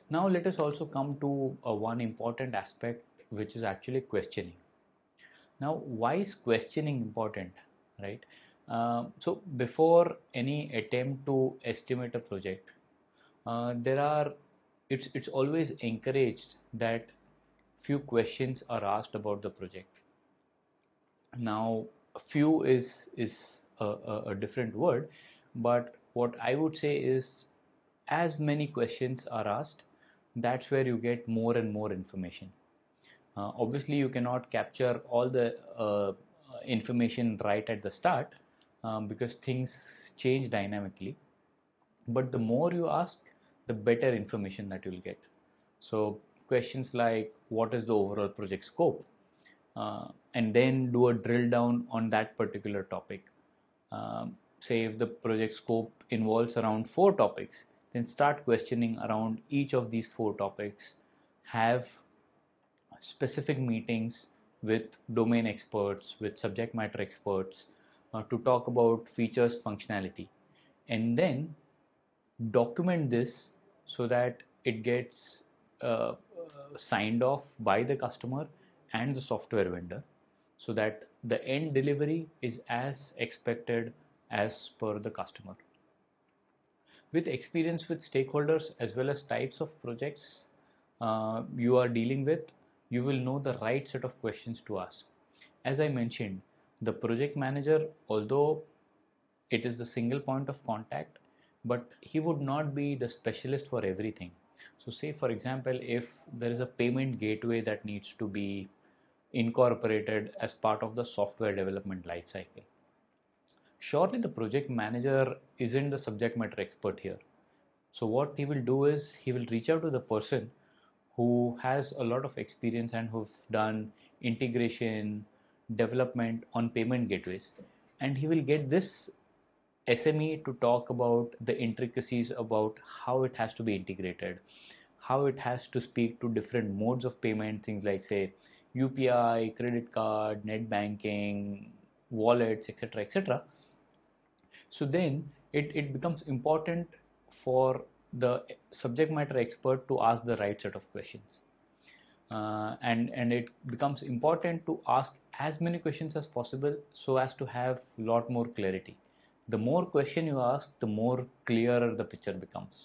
Now let us also come to one important aspect, which is actually questioning. Now, why is questioning important, right? So before any attempt to estimate a project, there are it's always encouraged that few questions are asked about the project. Now, few is a different word, but what I would say is, as many questions are asked, that's where you get more and more information. Obviously, you cannot capture all the information right at the start, because things change dynamically. But the more you ask, the better information that you'll get. So questions like, what is the overall project scope? And then do a drill down on that particular topic. Say if the project scope involves around 4 topics, then start questioning around each of these 4 topics. Have specific meetings with domain experts, with subject matter experts, to talk about features, functionality, and then document this so that it gets signed off by the customer and the software vendor, so that the end delivery is as expected as per the customer. With experience with stakeholders as well as types of projects you are dealing with, you will know the right set of questions to ask. As I mentioned, the project manager, although it is the single point of contact, but he would not be the specialist for everything. So say for example, if there is a payment gateway that needs to be incorporated as part of the software development lifecycle, surely the project manager isn't the subject matter expert here. So what he will do is he will reach out to the person who has a lot of experience and who've done integration development on payment gateways, and he will get this SME to talk about the intricacies about how it has to be integrated, how it has to speak to different modes of payment, things like say UPI, credit card, net banking, wallets, etc., etc. So then it becomes important for the subject matter expert to ask the right set of questions. And it becomes important to ask as many questions as possible so as to have a lot more clarity. The more question you ask, the more clearer the picture becomes.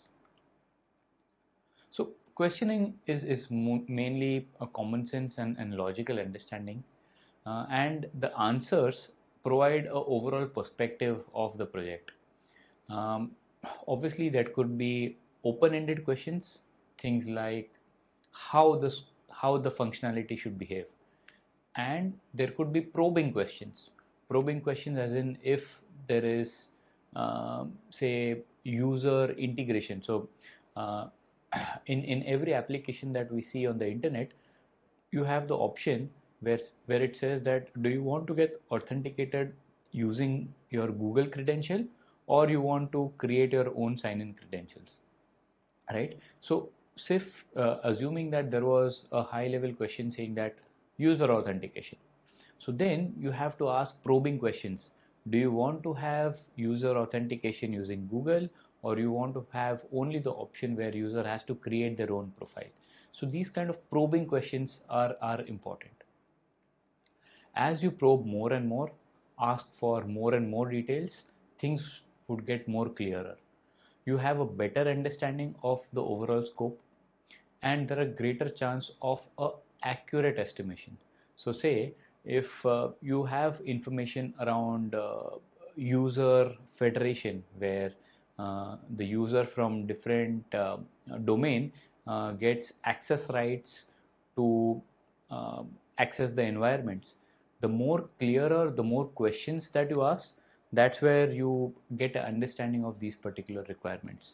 So questioning is mainly a common sense and logical understanding, and the answers provide a overall perspective of the project. Um, Obviously, that could be open-ended questions, things like how this how the functionality should behave, and there could be probing questions. Probing questions, as in if there is, say, user integration. So, uh, in every application that we see on the internet, you have the option where it says that do you want to get authenticated using your Google credential, or you want to create your own sign-in credentials, right? So SIF, assuming that there was a high-level question saying that user authentication, so then you have to ask probing questions. Do you want to have user authentication using Google, or you want to have only the option where user has to create their own profile? So these kind of probing questions are important. As you probe more and more, ask for more and more details, things would get more clearer. You have a better understanding of the overall scope, and there are greater chance of a accurate estimation. So say if you have information around user federation, where the user from different domain gets access rights to access the environments, the more clearer, the more questions that you ask, that's where you get an understanding of these particular requirements.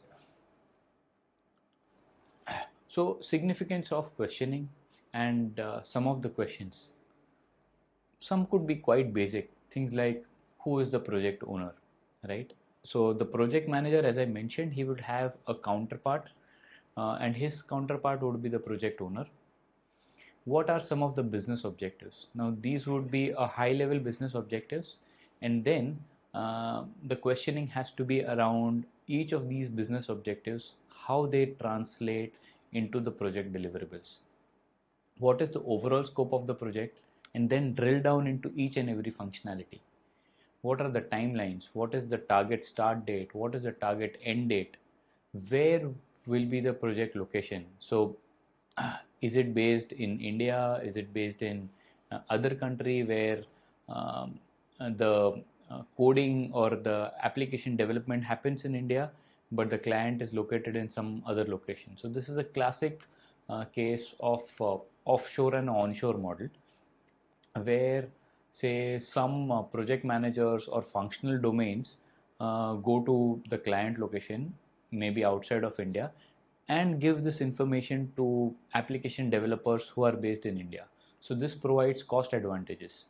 So significance of questioning, and some of the questions, some could be quite basic, things like who is the project owner, right? So the project manager, as I mentioned, he would have a counterpart, and his counterpart would be the project owner. What are some of the business objectives? Now these would be a high level business objectives, and then the questioning has to be around each of these business objectives, how they translate into the project deliverables. What is the overall scope of the project, and then drill down into each and every functionality. What are the timelines? What is the target start date? What is the target end date? Where will be the project location? So is it based in India? Is it based in other country where the coding or the application development happens in India, but the client is located in some other location? So this is a classic case of offshore and onshore model, where say some project managers or functional domains go to the client location, maybe outside of India, and give this information to application developers who are based in India. So this provides cost advantages.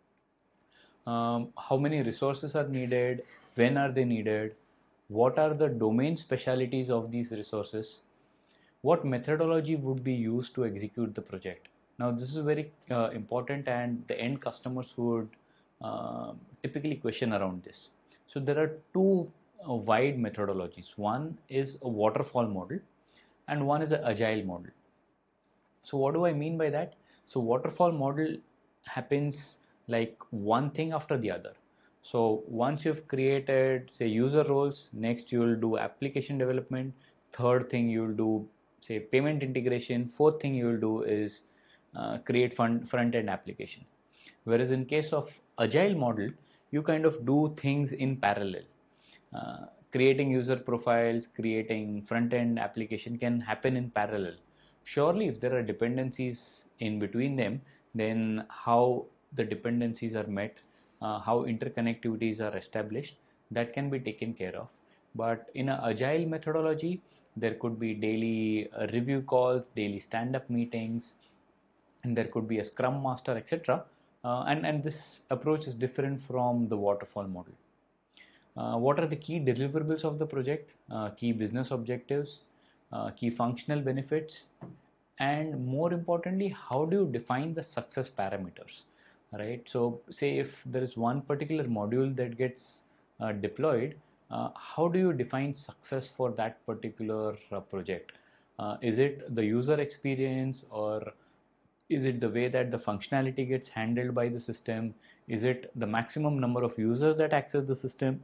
How many resources are needed, when are they needed, what are the domain specialities of these resources, what methodology would be used to execute the project. Now this is very important, and the end customers would typically question around this. So there are two wide methodologies. One is a waterfall model and one is an agile model. So what do I mean by that? So waterfall model happens like one thing after the other. So once you've created say user roles, next you will do application development, third thing you will do say payment integration, fourth thing you will do is create front-end application. Whereas in case of agile model, you kind of do things in parallel. Creating user profiles, creating front-end application can happen in parallel. Surely if there are dependencies in between them, then how the dependencies are met, how interconnectivities are established, that can be taken care of. But in an agile methodology, there could be daily review calls, daily stand-up meetings, and there could be a scrum master, etc. And this approach is different from the waterfall model. What are the key deliverables of the project, key business objectives, key functional benefits, and more importantly, how do you define the success parameters, right? So say if there is one particular module that gets deployed, how do you define success for that particular project? Is it the user experience, or is it the way that the functionality gets handled by the system? Is it the maximum number of users that access the system?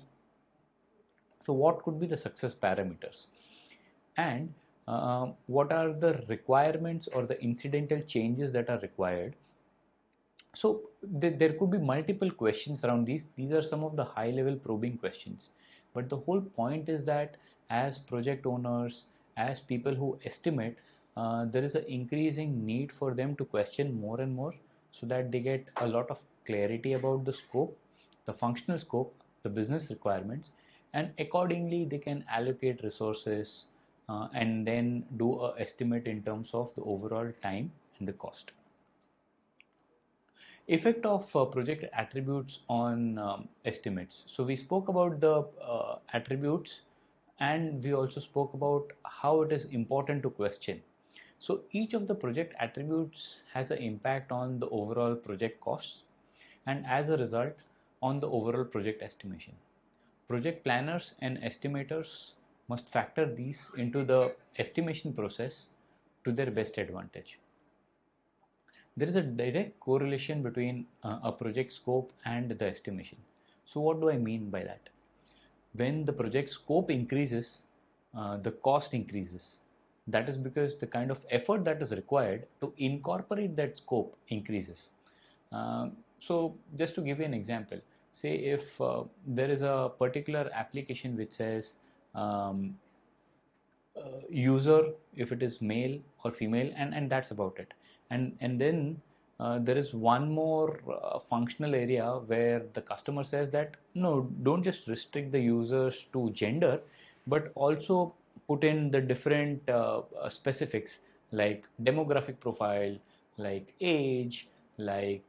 So what could be the success parameters? And what are the requirements or the incidental changes that are required? So there could be multiple questions around these. These are some of the high level probing questions. But the whole point is that as project owners, as people who estimate, there is an increasing need for them to question more and more, so that they get a lot of clarity about the scope, the functional scope, the business requirements, and accordingly they can allocate resources and then do an estimate in terms of the overall time and the cost. Effect of project attributes on estimates. So we spoke about the attributes, and we also spoke about how it is important to question. So each of the project attributes has an impact on the overall project costs, and as a result on the overall project estimation. Project planners and estimators must factor these into the estimation process to their best advantage. There is a direct correlation between a project scope and the estimation. So what do I mean by that? When the project scope increases, the cost increases. That is because the kind of effort that is required to incorporate that scope increases. So just to give you an example, say if there is a particular application which says user, if it is male or female, and that's about it. And then there is one more functional area where the customer says that no, don't just restrict the users to gender, but also put in the different specifics like demographic profile, like age, like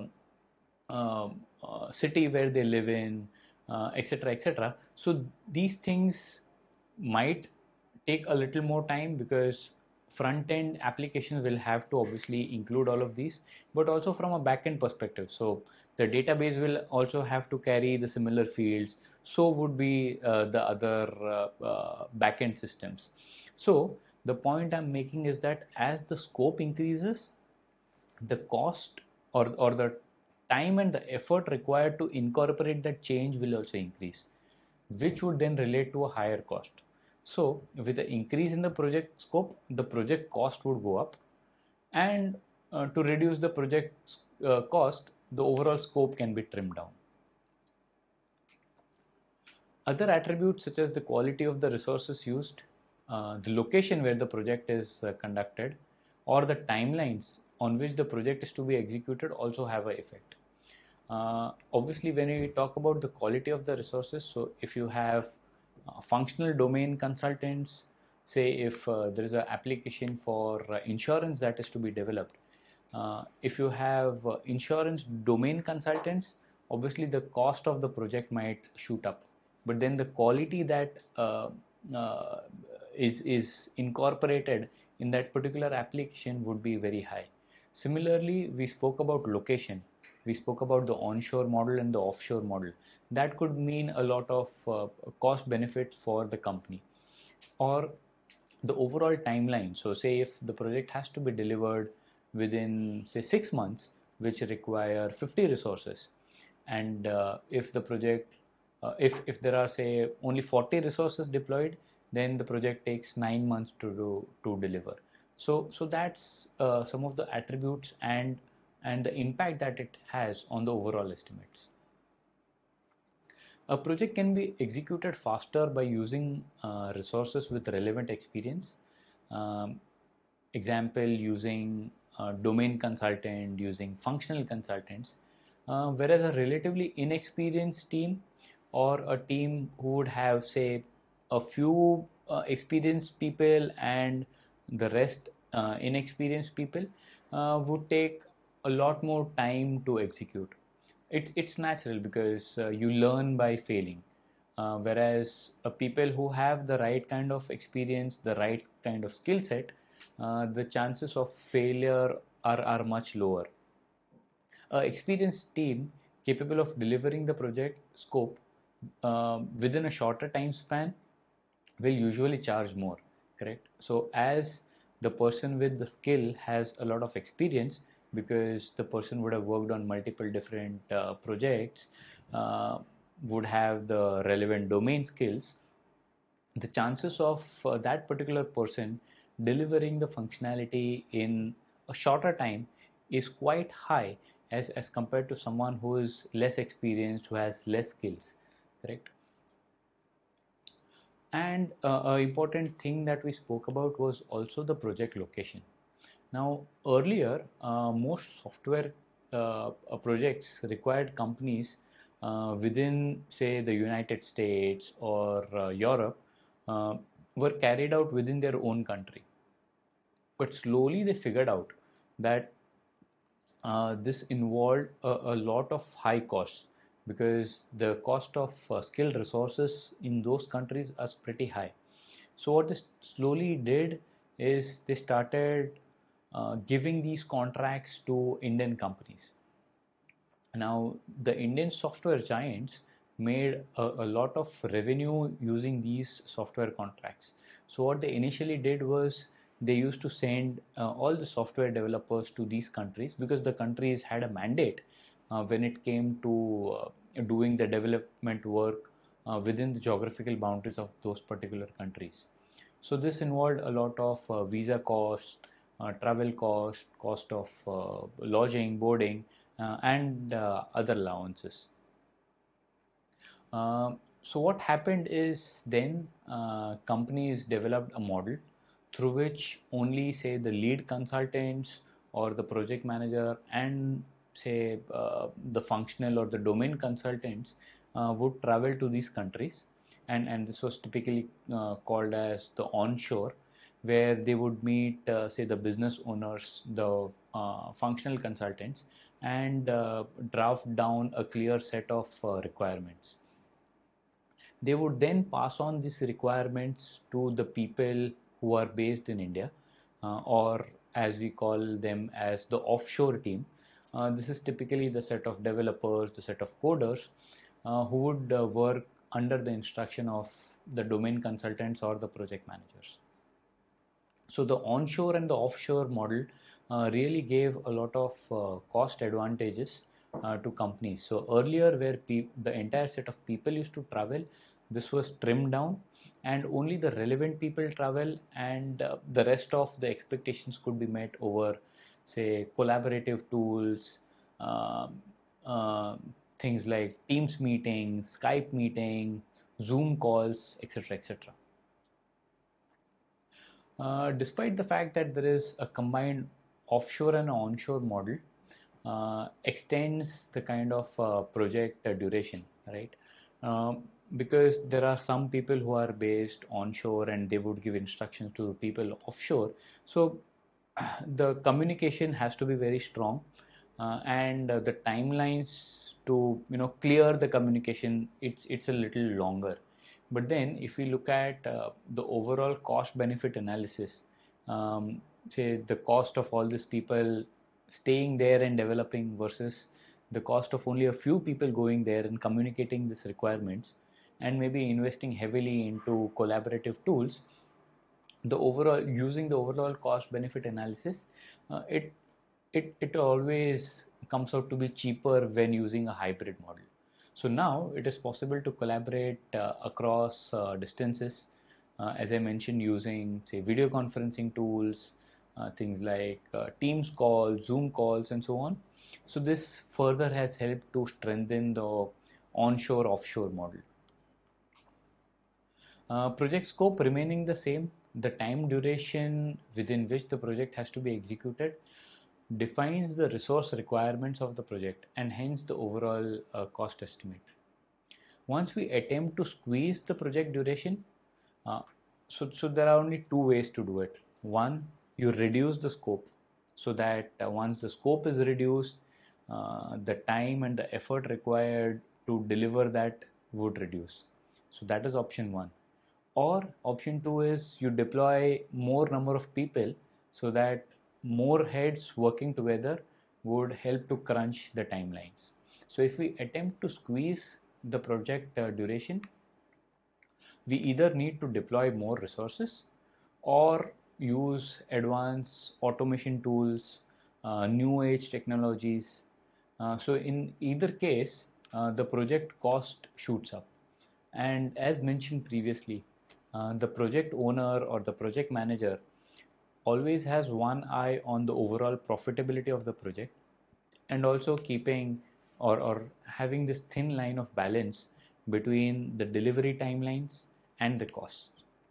city where they live in, etc., etc. So these things might take a little more time, because front-end applications will have to obviously include all of these, but also from a back-end perspective. So the database will also have to carry the similar fields. So would be the other back-end systems. So The point I'm making is that as the scope increases, the cost or the time and the effort required to incorporate that change will also increase, which would then relate to a higher cost. So with the increase in the project scope, the project cost would go up, and to reduce the project cost, the overall scope can be trimmed down. Other attributes such as the quality of the resources used, the location where the project is conducted, or the timelines on which the project is to be executed also have an effect. Obviously, when we talk about the quality of the resources, so if you have functional domain consultants, say if there is an application for insurance that is to be developed, if you have insurance domain consultants, obviously the cost of the project might shoot up, but then the quality that uh, is incorporated in that particular application would be very high. Similarly, we spoke about location. We spoke about the onshore model and the offshore model. That could mean a lot of cost benefits for the company, or the overall timeline. So say if the project has to be delivered within say 6 months, which require 50 resources, and if the project if there are say only 40 resources deployed, then the project takes 9 months to deliver. So that's some of the attributes and the impact that it has on the overall estimates. A project can be executed faster by using resources with relevant experience. Um, Example, using domain consultant, using functional consultants, whereas a relatively inexperienced team or a team who would have say a few experienced people and the rest inexperienced people would take a lot more time to execute. It's natural because you learn by failing, whereas people who have the right kind of experience, the right kind of skill set, the chances of failure are much lower. A experienced team capable of delivering the project scope within a shorter time span will usually charge more, correct? So as the person with the skill has a lot of experience, because the person would have worked on multiple different projects, would have the relevant domain skills, the chances of that particular person delivering the functionality in a shorter time is quite high as compared to someone who is less experienced, who has less skills, correct? And an important thing that we spoke about was also the project location. Now, earlier, most software projects required companies within, say, the United States or Europe uh, were carried out within their own country. But slowly they figured out that this involved a lot of high costs, because the cost of skilled resources in those countries is pretty high. So what they slowly did is they started giving these contracts to Indian companies. Now, the Indian software giants made a lot of revenue using these software contracts. So what they initially did was they used to send all the software developers to these countries, because the countries had a mandate when it came to doing the development work within the geographical boundaries of those particular countries. So this involved a lot of visa cost, travel cost, cost of lodging, boarding, and other allowances. So what happened is then companies developed a model through which only say the lead consultants or the project manager and say the functional or the domain consultants would travel to these countries, and this was typically called as the onshore, where they would meet say the business owners, the functional consultants, and draft down a clear set of requirements. They would then pass on these requirements to the people who are based in India, or as we call them as the offshore team. This is typically the set of developers, the set of coders who would work under the instruction of the domain consultants or the project managers. So the onshore and the offshore model really gave a lot of cost advantages to companies. So earlier, where the entire set of people used to travel, this was trimmed down, and only the relevant people travel, and the rest of the expectations could be met over, say, collaborative tools, um, uh, things like Teams meetings, Skype meeting, Zoom calls, etc., etc. Despite the fact that there is a combined offshore and onshore model, extends the kind of project duration, right? Because there are some people who are based onshore and they would give instructions to people offshore. So the communication has to be very strong, and the timelines to clear the communication, it's a little longer. But then if we look at the overall cost benefit analysis, say the cost of all these people staying there and developing versus the cost of only a few people going there and communicating these requirements, and maybe investing heavily into collaborative tools, the overall using the overall cost benefit analysis, it always comes out to be cheaper when using a hybrid model. So now it is possible to collaborate across distances, as I mentioned, using say video conferencing tools, things like Teams calls, Zoom calls, and so on. So this further has helped to strengthen the onshore offshore model. Project scope remaining the same, the time duration within which the project has to be executed defines the resource requirements of the project and hence the overall cost estimate. Once we attempt to squeeze the project duration, uh, so there are only two ways to do it. One, you reduce the scope so that once the scope is reduced, the time and the effort required to deliver that would reduce. So that is option one. Or option two is you deploy more number of people so that more heads working together would help to crunch the timelines. So if we attempt to squeeze the project duration, we either need to deploy more resources or use advanced automation tools, new age technologies. So in either case, the project cost shoots up. And as mentioned previously, the project owner or the project manager always has one eye on the overall profitability of the project, and also keeping or having this thin line of balance between the delivery timelines and the costs.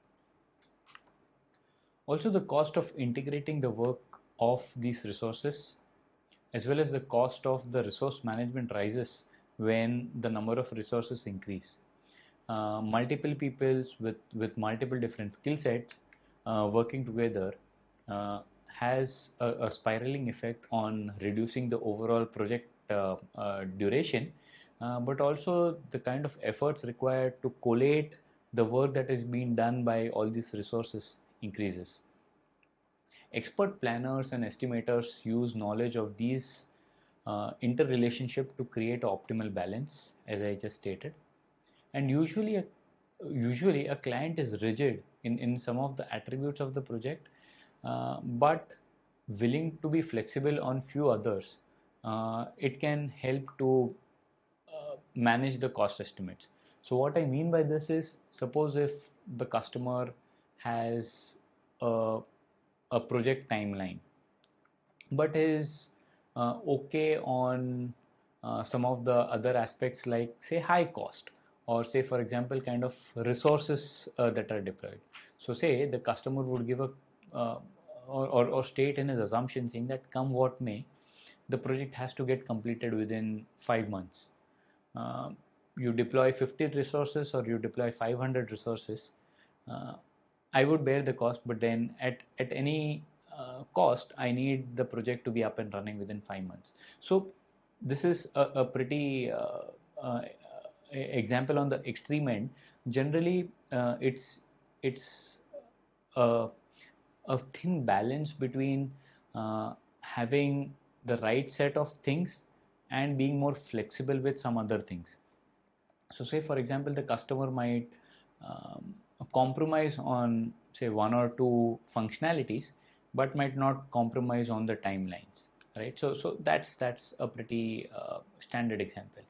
Also, the cost of integrating the work of these resources as well as the cost of the resource management rises when the number of resources increase. Multiple peoples with multiple different skill sets working together has a spiraling effect on reducing the overall project duration, but also the kind of efforts required to collate the work that is being done by all these resources increases. Expert planners and estimators use knowledge of these interrelationship to create an optimal balance, as I just stated. And usually a client is rigid in some of the attributes of the project, but willing to be flexible on few others. It can help to manage the cost estimates. So what I mean by this is, suppose if the customer has a project timeline but is okay on some of the other aspects, like say high cost, or say for example kind of resources that are deployed. So say the customer would give a or state in his assumption saying that come what may, the project has to get completed within 5 months. You deploy 50 resources or you deploy 500 resources, I would bear the cost, but then at any cost, I need the project to be up and running within 5 months. So this is a pretty uh, example on the extreme end. Generally, it's a, a thin balance between having the right set of things and being more flexible with some other things. So say for example the customer might compromise on say one or two functionalities, but might not compromise on the timelines, right? So that's a pretty standard example.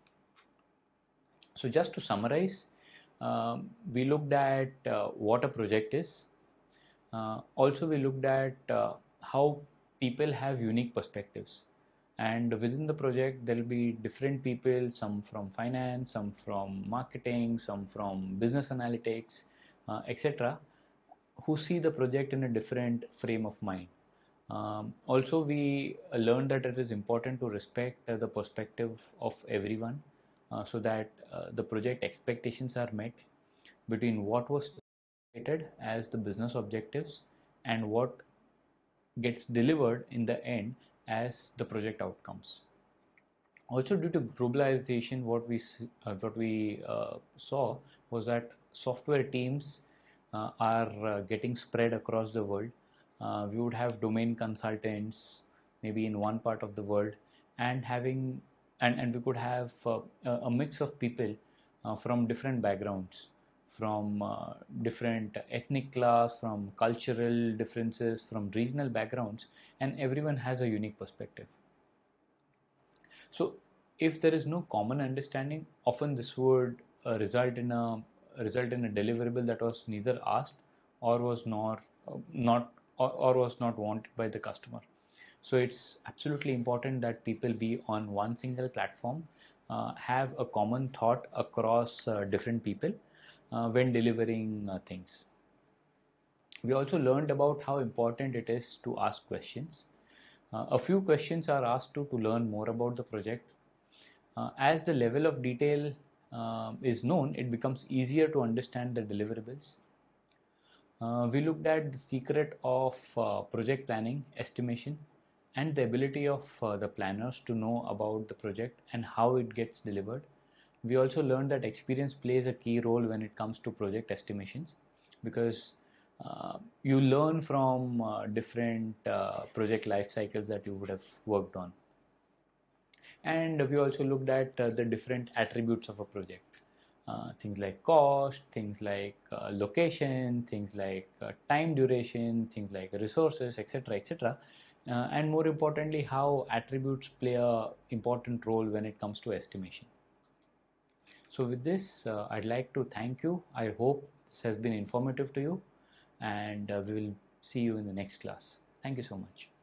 So just to summarize, we looked at what a project is. Also, we looked at how people have unique perspectives, and within the project there will be different people, some from finance, some from marketing, some from business analytics, etc., who see the project in a different frame of mind. Also, we learned that it is important to respect the perspective of everyone, so that the project expectations are met between what was stated as the business objectives and what gets delivered in the end as the project outcomes. Also, due to globalization, what we saw was that software teams are getting spread across the world. We would have domain consultants maybe in one part of the world, and we could have a mix of people from different backgrounds, from different ethnic class, from cultural differences, from regional backgrounds, and everyone has a unique perspective. So if there is no common understanding, often this would result in a deliverable that was neither asked or was not or was not wanted by the customer. So it's absolutely important that people be on one single platform, have a common thought across different people when delivering things. We also learned about how important it is to ask questions. A few questions are asked to learn more about the project. As the level of detail is known, it becomes easier to understand the deliverables. We looked at the secret of project planning, estimation, and the ability of the planners to know about the project and how it gets delivered. We also learned that experience plays a key role when it comes to project estimations, because you learn from different project life cycles that you would have worked on. And we also looked at the different attributes of a project. Things like cost, things like location, things like time duration, things like resources, etc., etc., and more importantly, how attributes play a important role when it comes to estimation. So with this, I'd like to thank you. I hope this has been informative to you, and we will see you in the next class. Thank you so much.